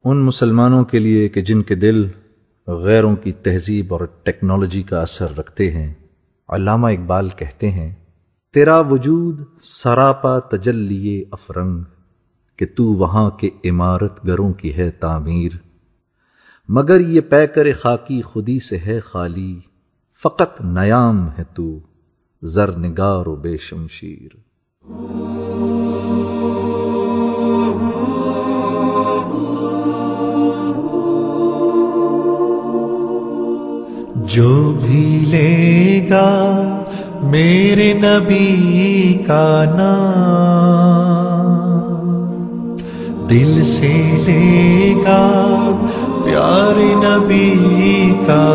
ان مسلمانوں کے لیے کہ جن کے دل غیروں کی تہذیب اور ٹیکنالوجی کا اثر رکھتے ہیں، علامہ اقبال کہتے ہیں، تیرا وجود سراپا تجلی افرنگ کہ تو وہاں کے عمارت گروں کی ہے تعمیر، مگر یہ پیکر خاکی خودی سے ہے خالی، فقط نیام ہے تو زر نگار و بے شمشیر۔ جو بھی لے گا میرے نبی کا نام، دل سے لے گا پیارے نبی کا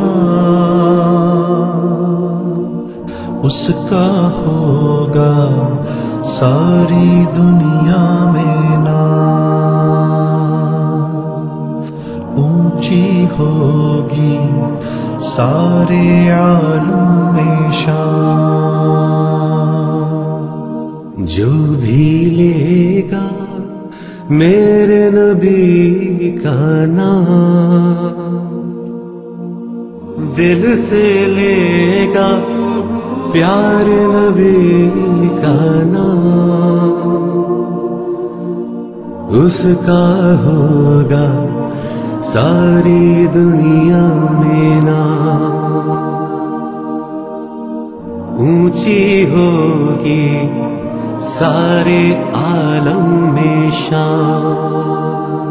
نام، اس کا ہوگا ساری دنیا میں نام، اونچی ہوگی سارے عالم میں شان۔ جو بھی لے گا میرے نبی کا نام، دل سے لے گا پیارے نبی کا نام، اس کا ہوگا ساری دنیا میں نام، اونچی ہوگی سارے عالم میں شان۔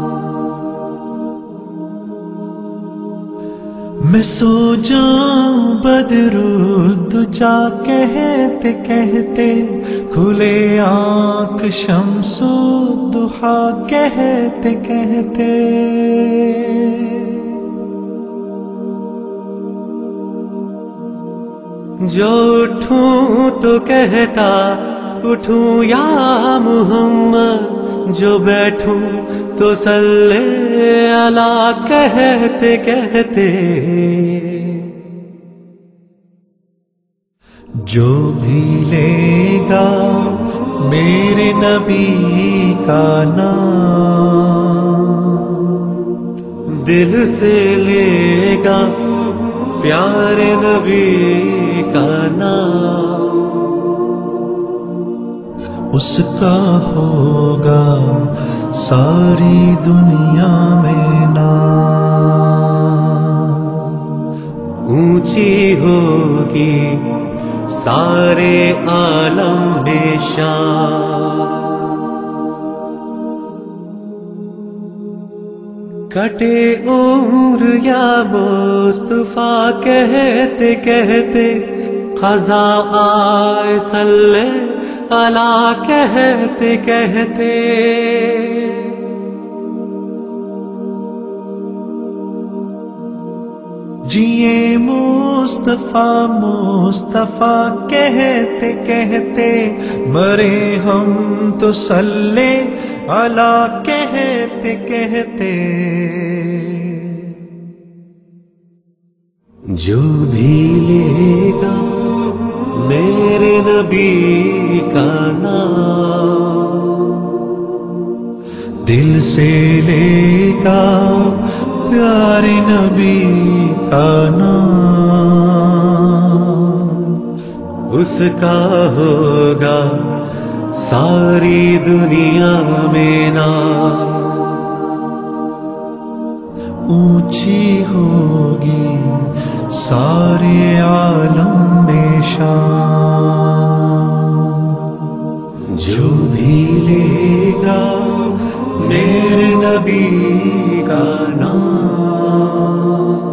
میں سو جاؤں بدرالدجا کہتے کہتے، کھلے آنکھ شمس الضحیٰ کہتے کہتے، جو اٹھوں تو کہتا اٹھوں یا محمد، جو بیٹھوں تو صلی اللہ کہتے کہتے، جو بھی لے گا میرے نبی کا نام، دل سے لے گا پیارے نبی کا نام، اس کا ہوگا ساری دنیا میں نام، اونچی ہوگی سارے عالم میں شان۔ کٹے عمر یا مصطفیٰ کہتے کہتے، خزاں آئے صلی اللہ کہتے کہتے، جیے مصطفیٰ مصطفیٰ کہتے کہتے، مرے ہم تو صلی اللہ کہتے کہتے، جو بھی لے گا میرے نبی کا نام، دل سے لے گا پیارے نبی کا نام، اس کا ہوگا ساری دنیا میں نام، اونچی ہوگی سارے عالم میں شان۔ جو بھی لے گا میرے نبی کا نام،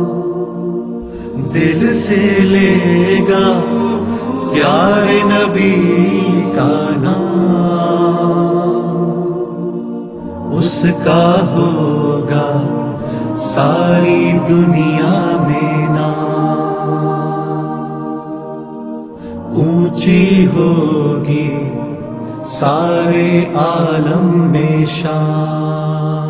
دل سے لے گا پیارے نبی کا نام، اس کا ہوگا ساری دنیا میں نام، اونچی ہوگی سارے عالم میں شان۔